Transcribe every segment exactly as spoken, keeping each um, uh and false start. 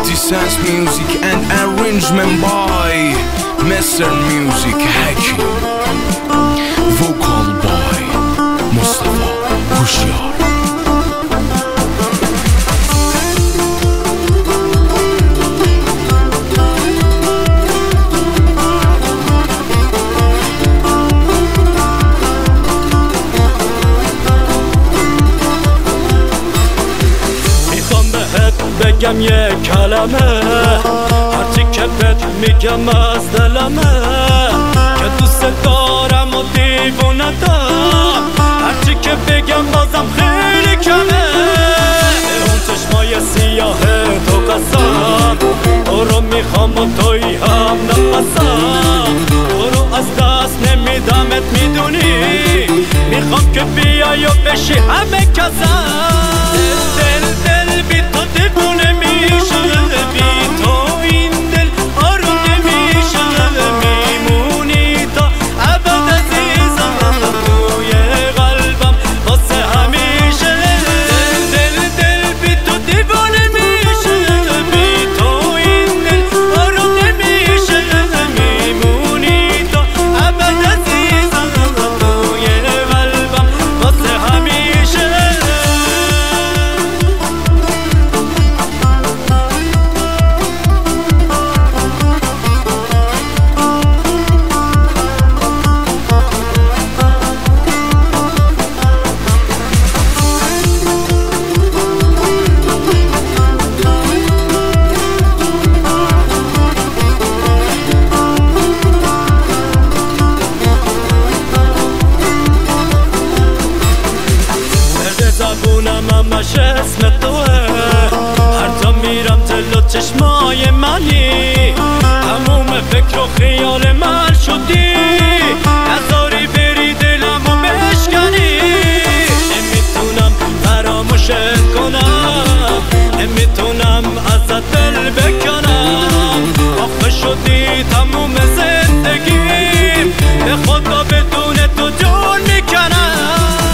fifty Cent's music and arrangement by Mister Music Hakim. Vocal by Mustafa Hushyar. بگم یه کلمه هرچی که بهت میگم از دلمه که دوست دارم و دیوونه دارم هرچی که بگم بازم خیلی کمه اون چشمای سیاه تو قسم تو رو میخوام و توی هم نفسم تو رو از دست نمیدمت میدونی میخوام که بیای و بشی همه کسم دل دل بی تو دیوونه میشه بی تو این دل آروم نمیشه میمونی تا ابد عزیزم توی قلبم واسه همیشه دل دل بی تو دیوونه میشه بی تو این دل آروم نمیشه میمونی تا ابد عزیزم توی قلبم واسه همیشه زبونم همش اسم توه هر جا میرم جلو چشمای منی تموم فکر و خیال من شدی نذاری بری دلم و بشکنی نمیتونم فراموشت کنم نمیتونم ازت دل بکنم آخه شدی تموم زندگیم به خدا بدون تو جون میکنم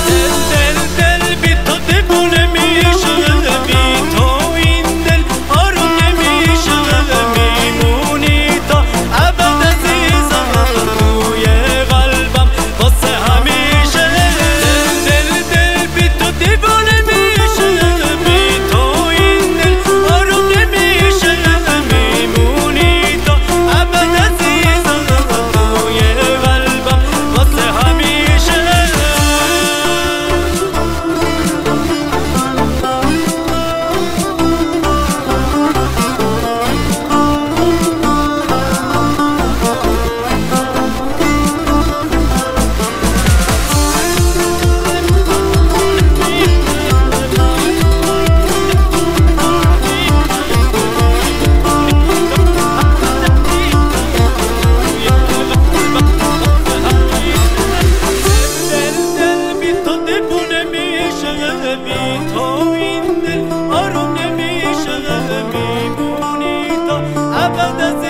بی تو این دل آروم نمیشه میمونی تا ابد